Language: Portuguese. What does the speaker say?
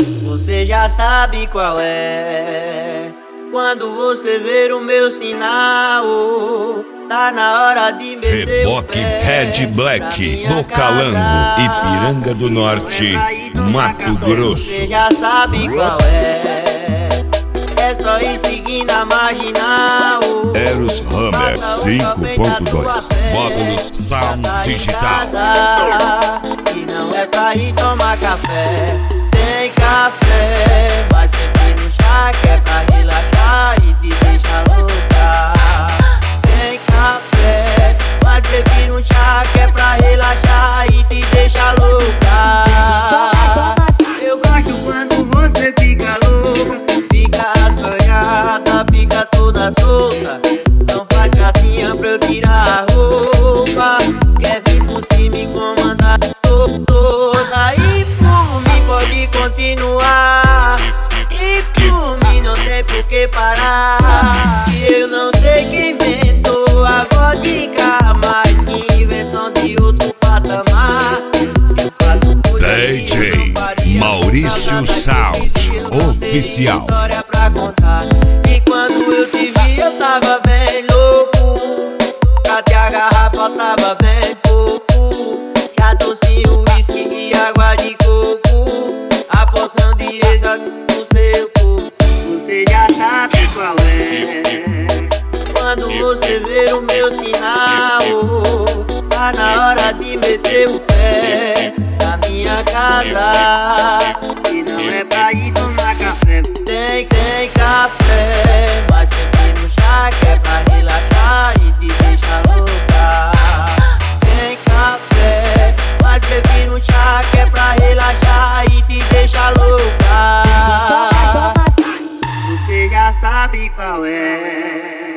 Você já sabe qual é. Quando você ver o meu sinal, tá na hora de meter Reboque Red Black, Bocalango, Ipiranga do Norte, Mato Grosso. Você já sabe qual é. É só ir seguindo a marginal. Eros Hammer 5.2, módulos Sound Digital. E não é pra ir tomar café. Tem café, bate aqui no chá, que é pra relaxar e te deixar louca. Tem café, bate aqui no chá, que é pra relaxar e te deixar louca. Eu gosto quando você fica louca, fica assanhada, fica toda solta. Não faz gracinha pra eu tirar a roupa. Quer vir por cima e comandar toda. E por mim pode continuar. E por mim não tem por que parar. E eu não sei quem inventou a vodka, mas que invenção de outro patamar. DJ Maurício Sound Oficial. História pra contar. E quando eu te vi eu tava bem louco. Cadê a garrafa? Tava bem pouco. Já docinho, whisky e água de coco. A poção de exa no seu corpo. Você já sabe qual é. Quando você ver o meu sinal, tá na hora de meter o pé na minha casa. E não é pra ir tomar café. Tem café, bate aqui no chá, que é pra relaxar e te deixar louca. Tem café, bate aqui no chá, que é pra relaxar e te deixar louca. Você já sabe qual é.